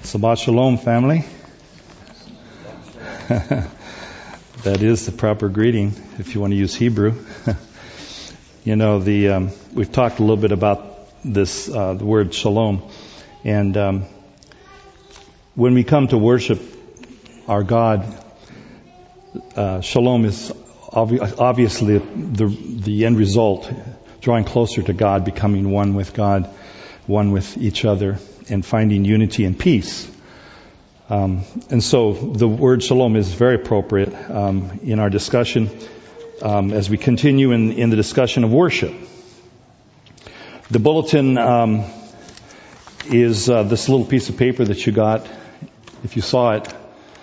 Shabbat Shalom, family. That is the proper greeting if you want to use Hebrew. We've talked a little bit about this, the word shalom. And when we come to worship our God, shalom is obviously the end result, drawing closer to God, becoming one with God, one with each other, and finding unity and peace. And so the word shalom is very appropriate in our discussion as we continue in the discussion of worship. The bulletin is this little piece of paper that you got. If you saw it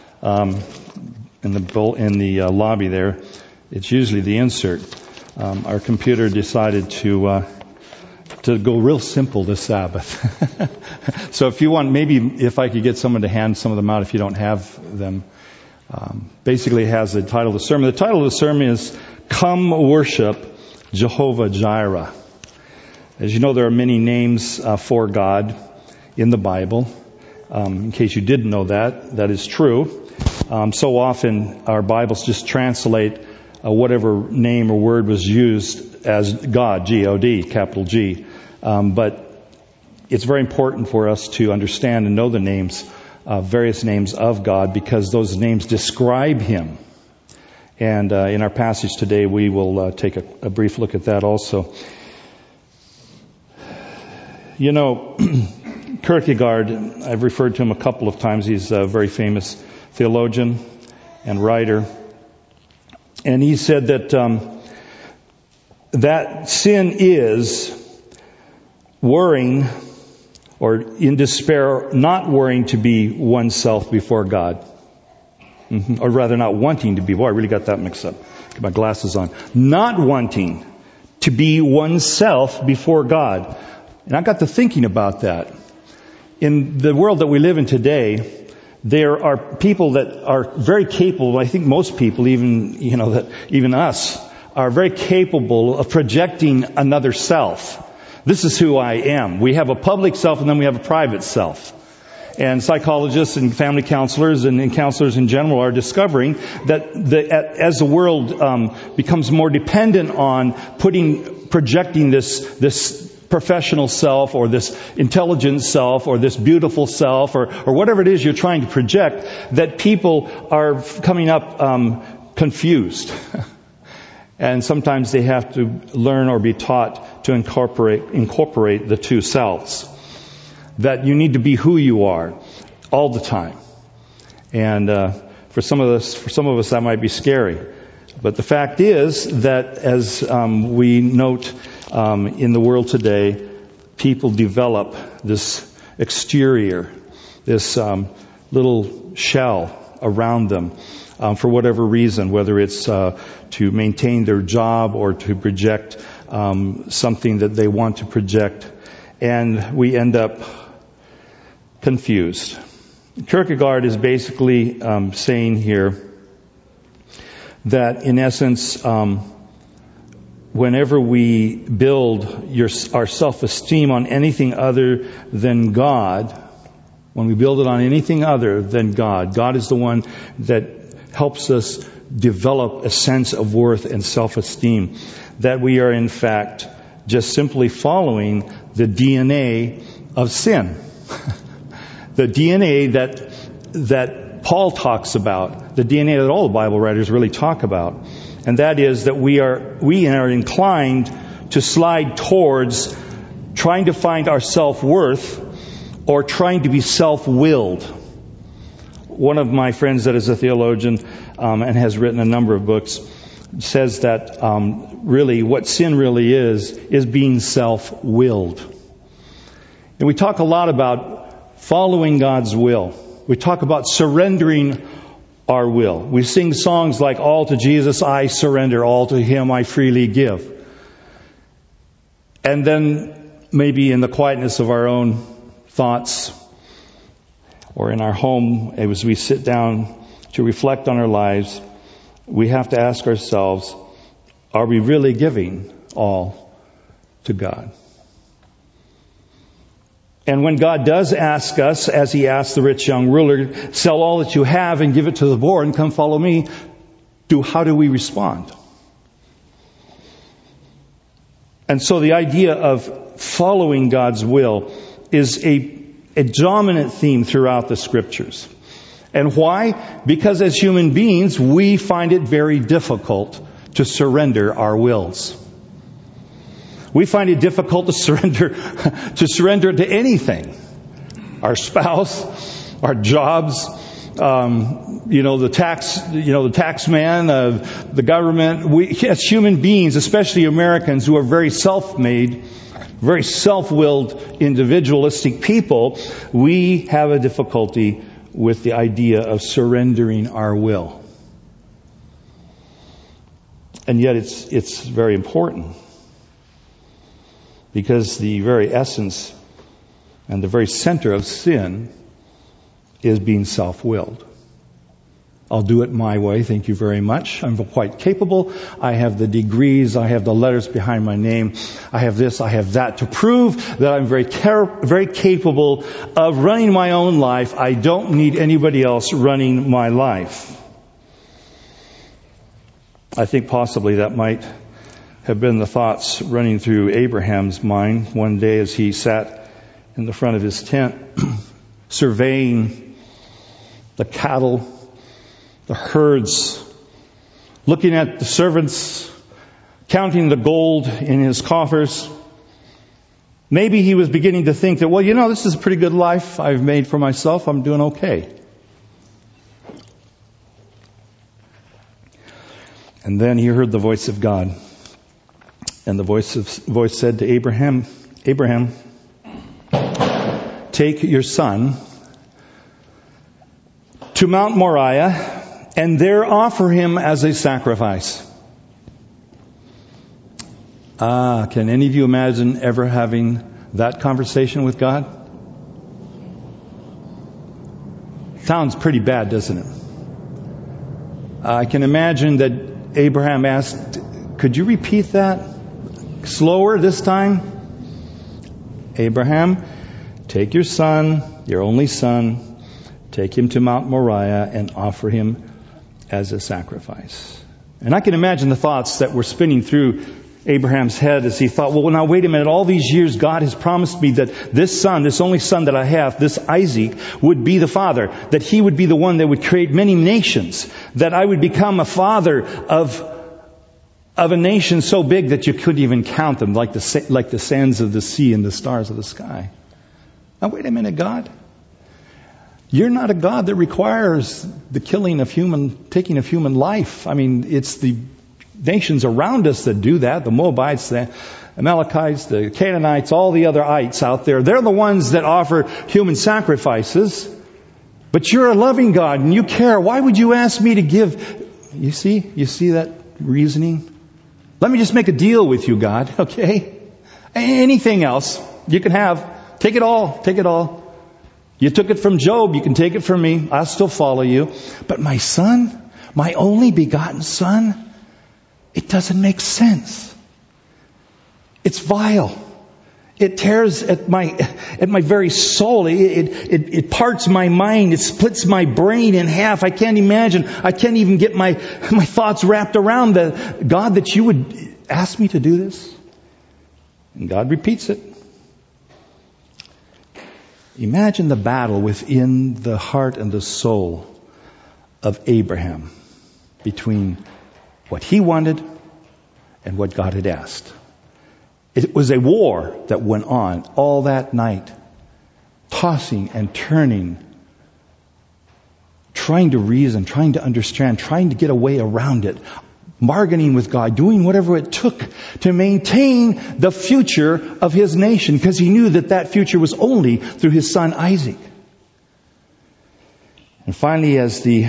in the lobby there, it's usually the insert. Our computer decided to go real simple this Sabbath. So if you want, maybe if I could get someone to hand some of them out if you don't have them. Basically it has the title of the sermon. The title of the sermon is Come Worship Jehovah Jireh. As you know, there are many names for God in the Bible. In case you didn't know that is true. So often our Bibles just translate whatever name or word was used as God, G-O-D, capital G. But it's very important for us to understand and know the names, various names of God, because those names describe Him. And in our passage today, we will take a brief look at that also. You know, Kierkegaard, I've referred to him a couple of times. He's a very famous theologian and writer. And he said that that sin is worrying or in despair, not worrying to be oneself before God. Or rather not wanting to be. Boy, I really got that mixed up. Get my glasses on. Not wanting to be oneself before God. And I got to thinking about that. In the world that we live in today, there are people that are very capable, I think most people, even us, are very capable of projecting another self. This is who I am. We have a public self and then we have a private self. And psychologists and family counselors and counselors in general are discovering that as the world becomes more dependent on projecting this professional self or this intelligent self or this beautiful self or whatever it is you're trying to project, that people are coming up confused. And sometimes they have to learn or be taught to incorporate the two selves. That you need to be who you are all the time. And for some of us that might be scary. But the fact is that as we note in the world today, people develop this exterior, this little shell around them for whatever reason, whether it's to maintain their job or to project something that they want to project. And we end up confused. Kierkegaard is basically saying here that in essence, whenever we build our self-esteem on anything other than God, when we build it on anything other than God, God is the one that helps us develop a sense of worth and self-esteem, that we are in fact just simply following the DNA of sin. The DNA that Paul talks about, the DNA that all the Bible writers really talk about. And that is that we are inclined to slide towards trying to find our self-worth or trying to be self-willed. One of my friends that is a theologian and has written a number of books says that really what sin really is being self-willed. And we talk a lot about following God's will. We talk about surrendering our will. We sing songs like, all to Jesus I surrender, all to Him I freely give. And then maybe in the quietness of our own thoughts or in our home, as we sit down to reflect on our lives, we have to ask ourselves, are we really giving all to God? And when God does ask us, as He asked the rich young ruler, sell all that you have and give it to the poor and come follow me, how do we respond? And so the idea of following God's will is a dominant theme throughout the Scriptures. And why? Because as human beings, we find it very difficult to surrender our wills. We find it difficult to surrender to anything. Our spouse, our jobs, the tax man, the government. We, as human beings, especially Americans who are very self-made, very self-willed, individualistic people, we have a difficulty with the idea of surrendering our will. And yet it's very important. Because the very essence and the very center of sin is being self-willed. I'll do it my way, thank you very much. I'm quite capable. I have the degrees, I have the letters behind my name. I have this, I have that to prove that I'm very capable of running my own life. I don't need anybody else running my life. I think possibly that might have been the thoughts running through Abraham's mind one day as he sat in the front of his tent, surveying the cattle, the herds, looking at the servants, counting the gold in his coffers. Maybe he was beginning to think that, this is a pretty good life I've made for myself. I'm doing okay. And then he heard the voice of God. And the voice said to Abraham, Abraham, take your son to Mount Moriah and there offer him as a sacrifice. Can any of you imagine ever having that conversation with God? Sounds pretty bad, doesn't it? I can imagine that Abraham asked, could you repeat that? Slower this time? Abraham, take your son, your only son, take him to Mount Moriah and offer him as a sacrifice. And I can imagine the thoughts that were spinning through Abraham's head as he thought, now wait a minute, all these years God has promised me that this son, this only son that I have, this Isaac, would be the father, that he would be the one that would create many nations, that I would become a father of a nation so big that you couldn't even count them, like the sands of the sea and the stars of the sky. Now wait a minute, God. You're not a God that requires the taking of human life. I mean, it's the nations around us that do that. The Moabites, the Amalekites, the Canaanites, all the other ites out there. They're the ones that offer human sacrifices. But you're a loving God and you care. Why would you ask me to give? You see that reasoning? Let me just make a deal with you, God, okay? Anything else you can have. Take it all. Take it all. You took it from Job. You can take it from me. I'll still follow you. But my son, my only begotten son, it doesn't make sense. It's vile. It tears at my very soul. It parts my mind. It splits my brain in half. I can't imagine. I can't even get my thoughts wrapped around God, that you would ask me to do this. And God repeats it. Imagine the battle within the heart and the soul of Abraham between what he wanted and what God had asked. It was a war that went on all that night, tossing and turning, trying to reason, trying to understand, trying to get a way around it, bargaining with God, doing whatever it took to maintain the future of his nation, because he knew that future was only through his son Isaac. And finally, as the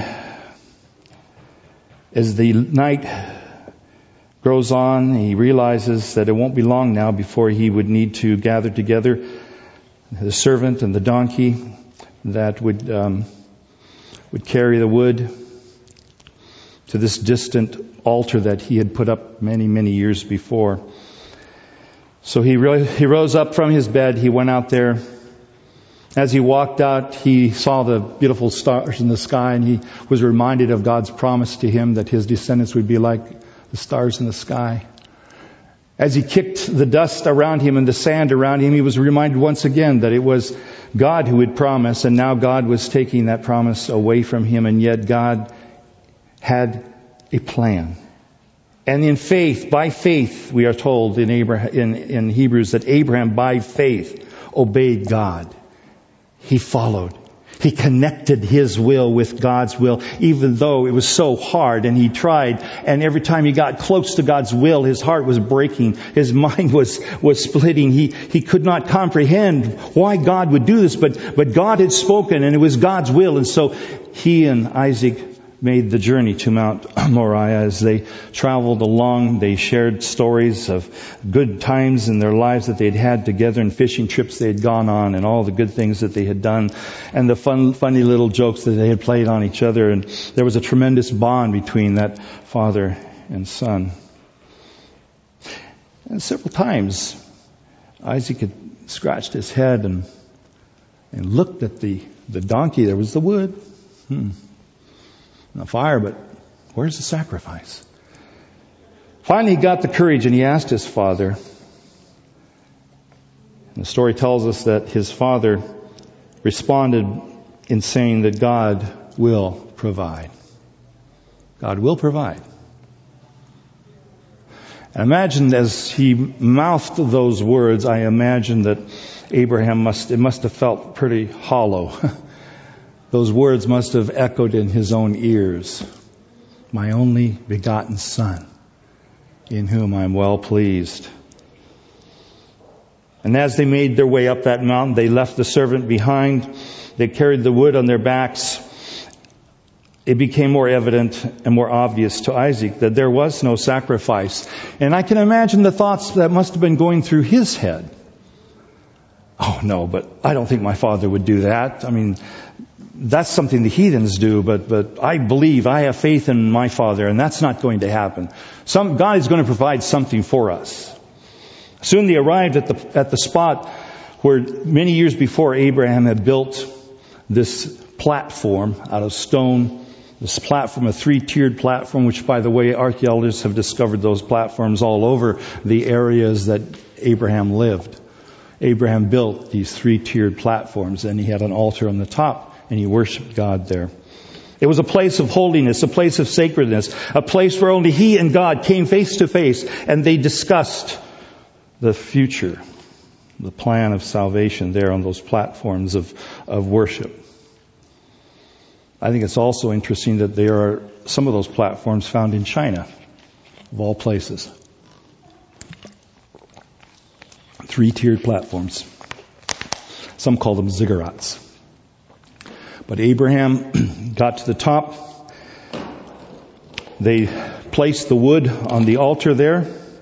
night grows on, he realizes that it won't be long now before he would need to gather together the servant and the donkey that would carry the wood to this distant altar that he had put up many, many years before. So he rose up from his bed. He went out there As he walked out, he saw the beautiful stars in the sky, and he was reminded of God's promise to him that his descendants would be like the stars in the sky. As he kicked the dust around him and the sand around him, he was reminded once again that it was God who had promised, and now God was taking that promise away from him, and yet God had a plan. And in faith, by faith, we are told in Hebrews that Abraham by faith obeyed God. He followed. He connected his will with God's will, even though it was so hard, and he tried. And every time he got close to God's will, his heart was breaking. His mind was splitting. He could not comprehend why God would do this, but God had spoken, and it was God's will. And so he and Isaac made the journey to Mount Moriah. As they traveled along, they shared stories of good times in their lives that they'd had together, and fishing trips they had gone on, and all the good things that they had done, and the funny little jokes that they had played on each other. And there was a tremendous bond between that father and son. And several times, Isaac had scratched his head and looked at the donkey. There was the wood. The fire, but where's the sacrifice? Finally, he got the courage and he asked his father. And the story tells us that his father responded in saying that God will provide. God will provide. And imagine as he mouthed those words, I imagine that Abraham must have felt pretty hollow. Those words must have echoed in his own ears. My only begotten son, in whom I am well pleased. And as they made their way up that mountain, they left the servant behind. They carried the wood on their backs. It became more evident and more obvious to Isaac that there was no sacrifice. And I can imagine the thoughts that must have been going through his head. Oh no, but I don't think my father would do that. I mean, that's something the heathens do, but I believe, I have faith in my Father, and that's not going to happen. God is going to provide something for us. Soon they arrived at the spot where many years before Abraham had built this platform out of stone. This platform, a 3-tiered platform, which, by the way, archaeologists have discovered those platforms all over the areas that Abraham lived. Abraham built these 3-tiered platforms, and he had an altar on the top. And he worshiped God there. It was a place of holiness, a place of sacredness, a place where only he and God came face to face, and they discussed the future, the plan of salvation there on those platforms of worship. I think it's also interesting that there are some of those platforms found in China, of all places. 3-tiered platforms. Some call them ziggurats. But Abraham got to the top. They placed the wood on the altar there.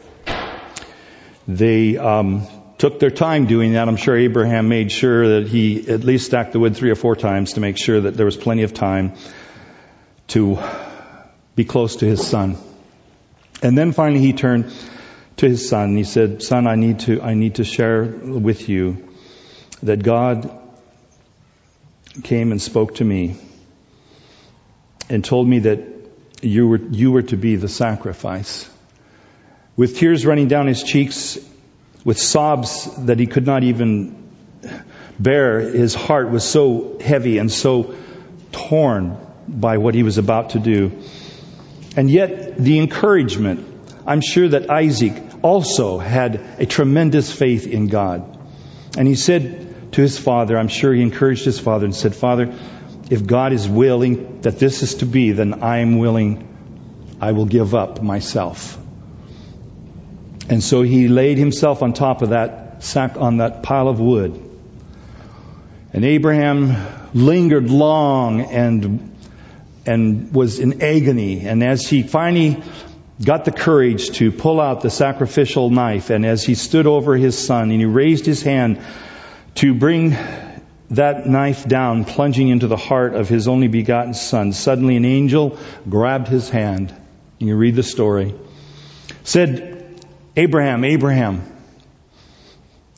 They took their time doing that. I'm sure Abraham made sure that he at least stacked the wood 3 or 4 times to make sure that there was plenty of time to be close to his son. And then finally he turned to his son and he said, "Son, I need to share with you that God came and spoke to me and told me that you were to be the sacrifice." With tears running down his cheeks, with sobs that he could not even bear, his heart was so heavy and so torn by what he was about to do. And yet the encouragement, I'm sure that Isaac also had a tremendous faith in God. And he said to his father, I'm sure he encouraged his father and said, "Father, if God is willing that this is to be, then I am willing. I will give up myself." And so he laid himself on top of that sack, on that pile of wood. And Abraham lingered long and was in agony. And as he finally got the courage to pull out the sacrificial knife, and as he stood over his son and he raised his hand to bring that knife down, plunging into the heart of his only begotten son, suddenly an angel grabbed his hand. And you read the story. Said, "Abraham, Abraham."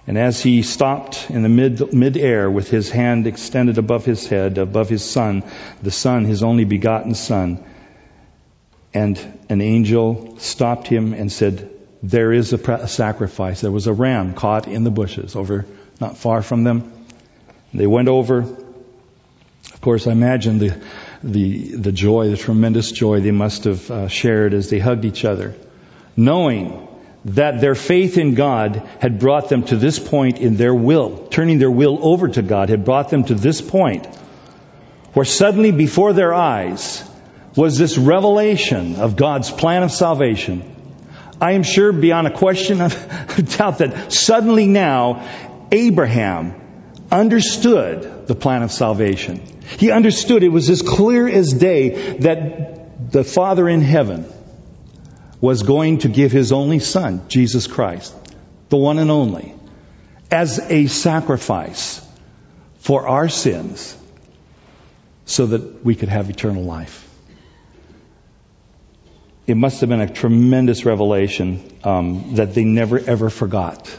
And as he stopped in the mid-air with his hand extended above his head, above his son, the son, his only begotten son, and an angel stopped him and said, there is a sacrifice. There was a ram caught in the bushes over not far from them. They went over. Of course, I imagine the joy, the tremendous joy they must have shared as they hugged each other, knowing that their faith in God had brought them to this point in their will, turning their will over to God, had brought them to this point where suddenly before their eyes was this revelation of God's plan of salvation. I am sure beyond a question of doubt that suddenly now Abraham understood the plan of salvation. He understood, it was as clear as day, that the Father in heaven was going to give His only Son, Jesus Christ, the one and only, as a sacrifice for our sins so that we could have eternal life. It must have been a tremendous revelation that they never ever forgot.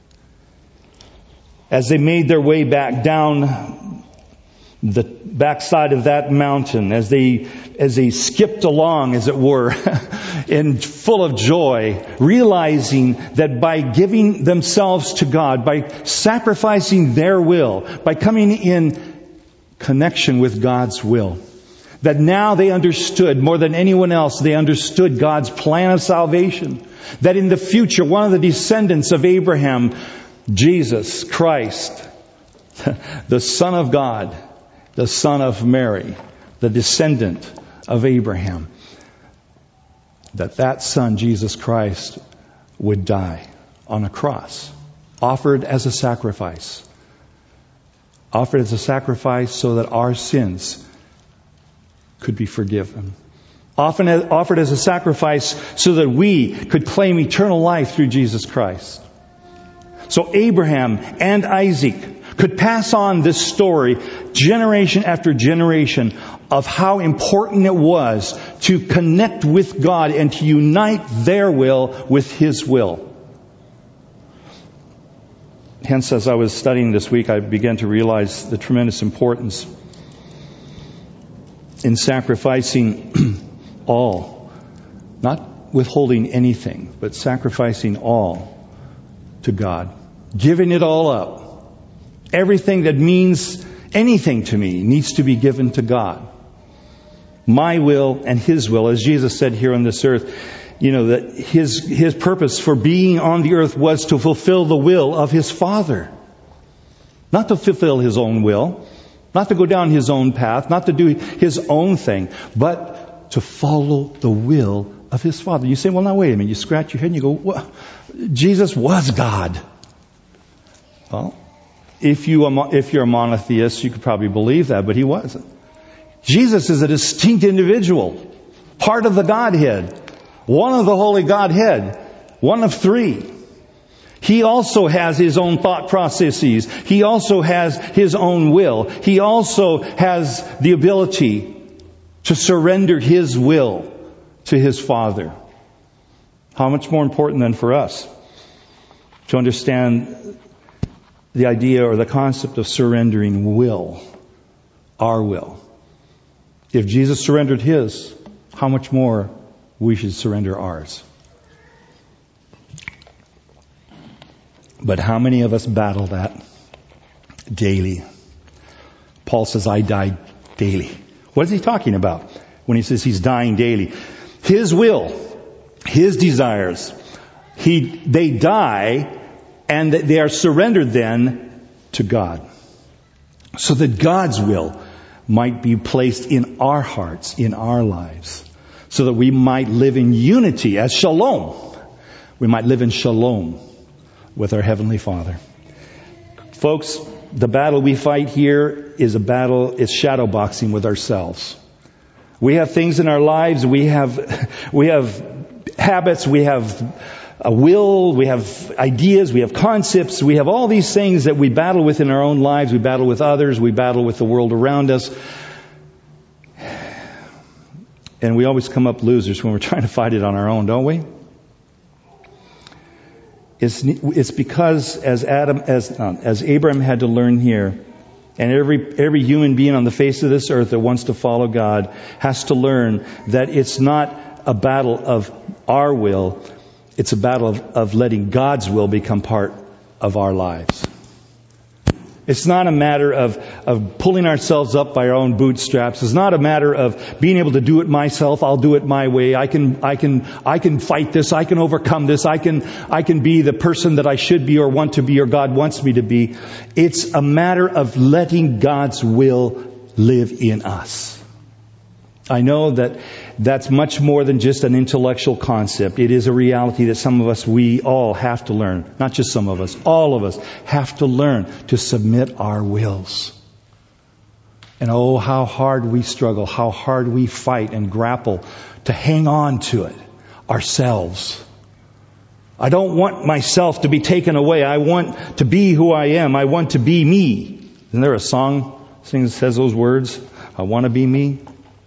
As they made their way back down the backside of that mountain, as they skipped along, as it were, and full of joy, realizing that by giving themselves to God, by sacrificing their will, by coming in connection with God's will, that now they understood more than anyone else, they understood God's plan of salvation. That in the future, one of the descendants of Abraham, Jesus Christ, the Son of God, the Son of Mary, the descendant of Abraham, that Son, Jesus Christ, would die on a cross, offered as a sacrifice. Offered as a sacrifice so that our sins could be forgiven. Offered as a sacrifice so that we could claim eternal life through Jesus Christ. So Abraham and Isaac could pass on this story generation after generation of how important it was to connect with God and to unite their will with His will. Hence, as I was studying this week, I began to realize the tremendous importance in sacrificing all, not withholding anything, but sacrificing all to God. Giving it all up. Everything that means anything to me needs to be given to God. My will and His will, as Jesus said here on this earth, that His purpose for being on the earth was to fulfill the will of His Father. Not to fulfill His own will, not to go down His own path, not to do His own thing, but to follow the will of His Father. You say, well, now wait a minute. You scratch your head and you go, well, Jesus was God. Well, if you're a monotheist, you could probably believe that, but He wasn't. Jesus is a distinct individual, part of the Godhead, one of the Holy Godhead, one of three. He also has His own thought processes. He also has His own will. He also has the ability to surrender His will to His Father. How much more important than for us to understand the idea or the concept of surrendering will, our will. If Jesus surrendered His, how much more we should surrender ours. But how many of us battle that daily? Paul says, I die daily. What is he talking about when he says he's dying daily? His will, his desires, they die and they are surrendered then to God. So that God's will might be placed in our hearts, in our lives. So that we might live in unity as shalom. We might live in shalom with our Heavenly Father. Folks, the battle we fight here is it's shadow boxing with ourselves. We have things in our lives, we have habits, we have a will, we have ideas, we have concepts, we have all these things that we battle with in our own lives, we battle with others, we battle with the world around us. And we always come up losers when we're trying to fight it on our own, don't we? It's because as Abraham had to learn here, and every human being on the face of this earth that wants to follow God has to learn that it's not a battle of our will, it's a battle of letting God's will become part of our lives. It's not a matter of pulling ourselves up by our own bootstraps. It's not a matter of being able to do it myself. I'll do it my way. I can fight this. I can overcome this. I can be the person that I should be or want to be or God wants me to be. It's a matter of letting God's will live in us. I know that that's much more than just an intellectual concept. It is a reality that we all have to learn. Not just some of us, all of us have to learn to submit our wills. And oh, how hard we struggle, how hard we fight and grapple to hang on to it ourselves. I don't want myself to be taken away. I want to be who I am. I want to be me. Isn't there a song that says those words? I want to be me.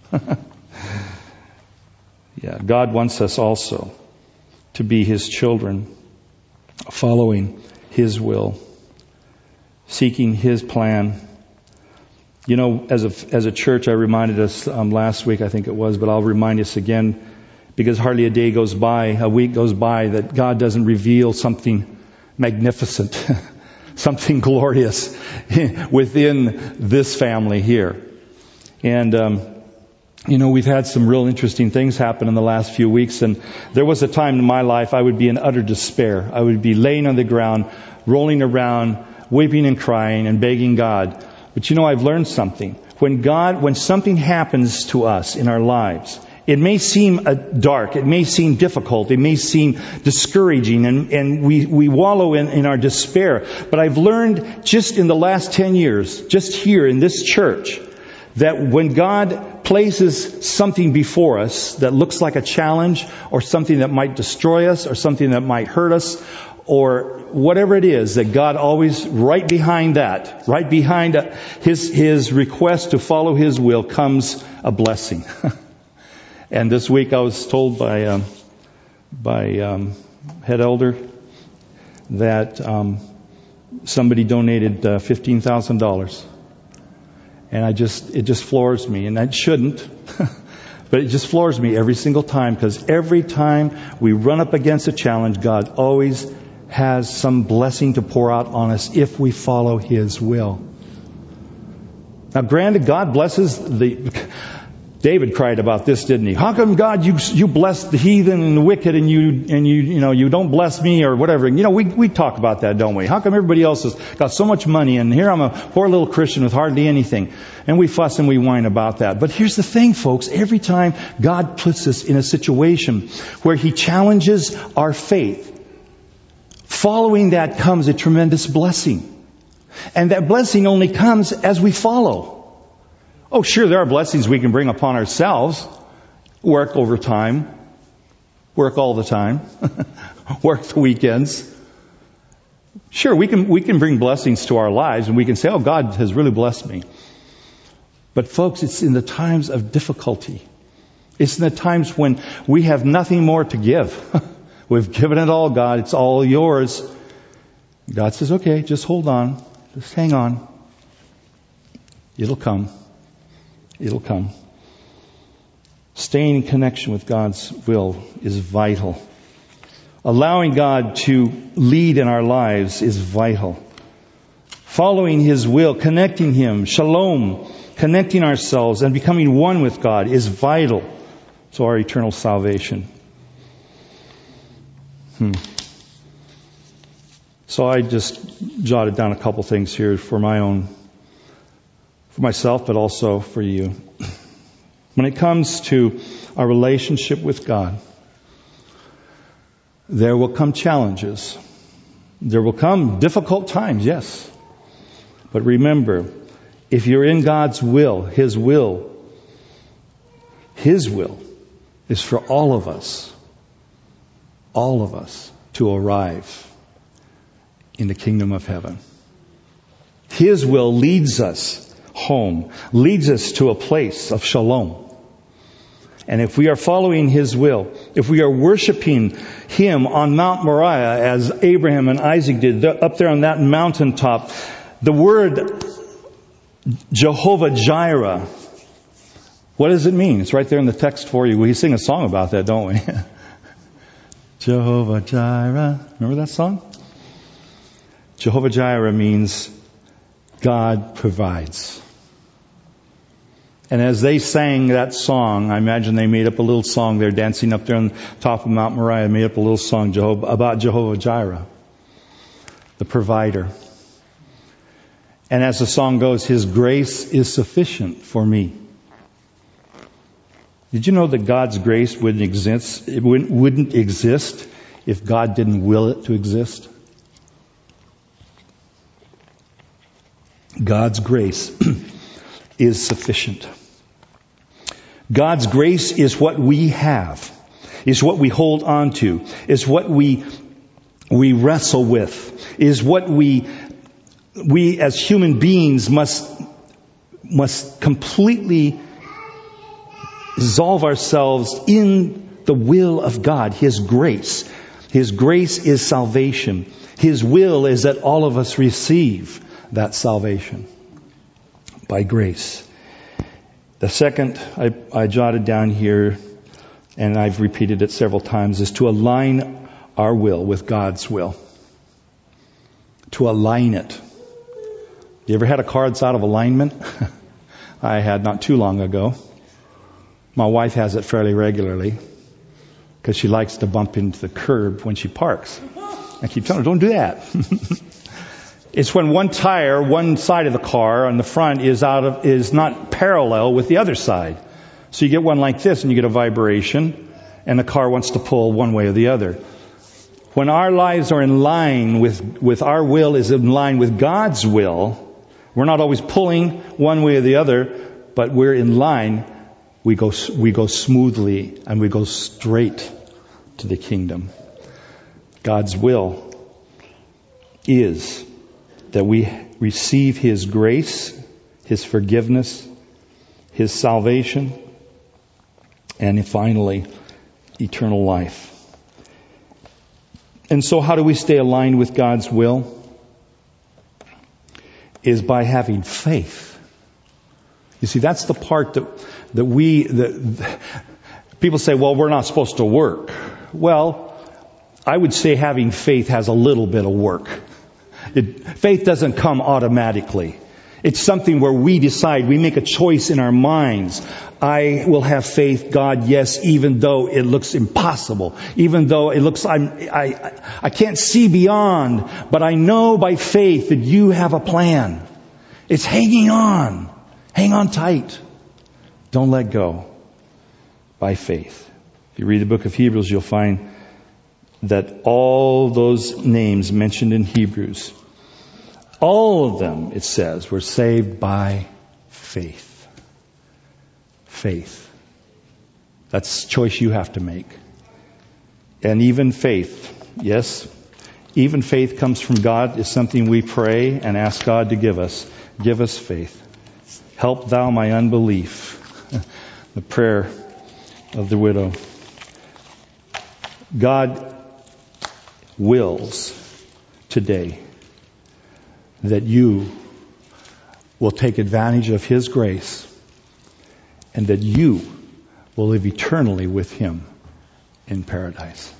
Yeah, God wants us also to be His children, following His will, seeking His plan. You know, as a church, I reminded us last week, I think it was, but I'll remind us again, because hardly a day goes by, a week goes by, that God doesn't reveal something magnificent, something glorious within this family here. And we've had some real interesting things happen in the last few weeks, and there was a time in my life I would be in utter despair. I would be laying on the ground, rolling around, weeping and crying and begging God. But I've learned something. When something happens to us in our lives, it may seem dark, it may seem difficult, it may seem discouraging, and we wallow in our despair. But I've learned just in the last 10 years, just here in this church, that when God places something before us that looks like a challenge or something that might destroy us or something that might hurt us or whatever it is, that God always, right behind that, right behind His request to follow His will comes a blessing. And this week I was told by head elder that somebody donated $15,000. And it just floors me, and it shouldn't, but it just floors me every single time, because every time we run up against a challenge, God always has some blessing to pour out on us if we follow His will. Now granted, God blesses David cried about this, didn't he? How come, God, you bless the heathen and the wicked and you don't bless me or whatever? We talk about that, don't we? How come everybody else has got so much money and here I'm a poor little Christian with hardly anything? And we fuss and we whine about that. But here's the thing, folks. Every time God puts us in a situation where He challenges our faith, following that comes a tremendous blessing. And that blessing only comes as we follow. Oh, sure, there are blessings we can bring upon ourselves. Work overtime. Work all the time. Work the weekends. Sure, we can bring blessings to our lives and we can say, oh, God has really blessed me. But folks, it's in the times of difficulty. It's in the times when we have nothing more to give. We've given it all, God. It's all yours. God says, okay, just hold on. Just hang on. It'll come. It'll come. Staying in connection with God's will is vital. Allowing God to lead in our lives is vital. Following His will, connecting Him, shalom, connecting ourselves and becoming one with God is vital to our eternal salvation. So I just jotted down a couple things here for myself, but also for you. When it comes to our relationship with God, there will come challenges. There will come difficult times, yes. But remember, if you're in God's will is for all of us to arrive in the kingdom of heaven. His will leads us home, leads us to a place of shalom. And if we are following His will, if we are worshiping Him on Mount Moriah as Abraham and Isaac did, up there on that mountaintop, the word Jehovah Jireh, what does it mean? It's right there in the text for you. We sing a song about that, don't we? Jehovah Jireh. Remember that song? Jehovah Jireh means God provides. And as they sang that song, I imagine they made up a little song. They're dancing up there on top of Mount Moriah, made up a little song about Jehovah Jireh, the provider. And as the song goes, His grace is sufficient for me. Did you know that God's grace wouldn't exist? It wouldn't exist if God didn't will it to exist? God's grace is sufficient. God's grace is what we have, is what we hold on to, is what we wrestle with, is what we as human beings must completely dissolve ourselves in the will of God, His grace. His grace is salvation. His will is that all of us receive that salvation by grace. The second I jotted down here, and I've repeated it several times, is to align our will with God's will. To align it. You ever had a car that's out of alignment? I had not too long ago. My wife has it fairly regularly because she likes to bump into the curb when she parks. I keep telling her, don't do that. It's when one tire, one side of the car on the front is not parallel with the other side. So you get one like this and you get a vibration and the car wants to pull one way or the other. When our lives are in line with our will is in line with God's will, we're not always pulling one way or the other, but we're in line. We go smoothly and we go straight to the kingdom. God's will is that we receive His grace, His forgiveness, His salvation, and finally, eternal life. And so how do we stay aligned with God's will? Is by having faith. You see, that's the part that people say, well, we're not supposed to work. Well, I would say having faith has a little bit of work. Faith doesn't come automatically. It's something where we decide, we make a choice in our minds. I will have faith, God, yes, even though it looks impossible. Even though it looks, I can't see beyond. But I know by faith that you have a plan. It's hanging on. Hang on tight. Don't let go. By faith. If you read the book of Hebrews, you'll find that all those names mentioned in Hebrews, all of them, it says, were saved by faith. Faith. That's a choice you have to make. And even faith, yes, even faith comes from God. It's something we pray and ask God to give us. Give us faith. Help thou my unbelief. The prayer of the widow. God wills today that you will take advantage of His grace and that you will live eternally with Him in paradise.